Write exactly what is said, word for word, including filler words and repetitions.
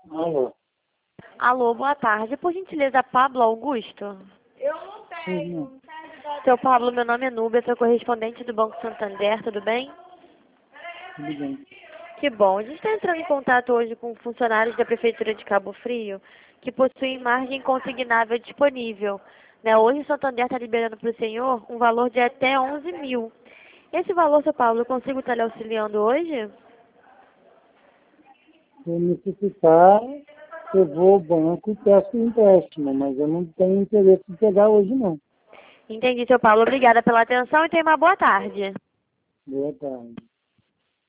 Alô. Alô, boa tarde. Por gentileza, Pablo Augusto? Eu não tenho. Sim. Seu Pablo, meu nome é Núbia, sou correspondente do Banco Santander, tudo bem? Tudo bem. Que bom. A gente está entrando em contato hoje com funcionários da Prefeitura de Cabo Frio que possuem margem consignável disponível. Né? Hoje o Santander está liberando para o senhor um valor de até onze mil. Esse valor, seu Paulo, eu consigo estar lhe auxiliando hoje? Se eu necessitar, eu vou ao banco e peço empréstimo, mas eu não tenho interesse em pegar hoje, não. Entendi, seu Paulo. Obrigada pela atenção e tenha uma boa tarde. Boa tarde.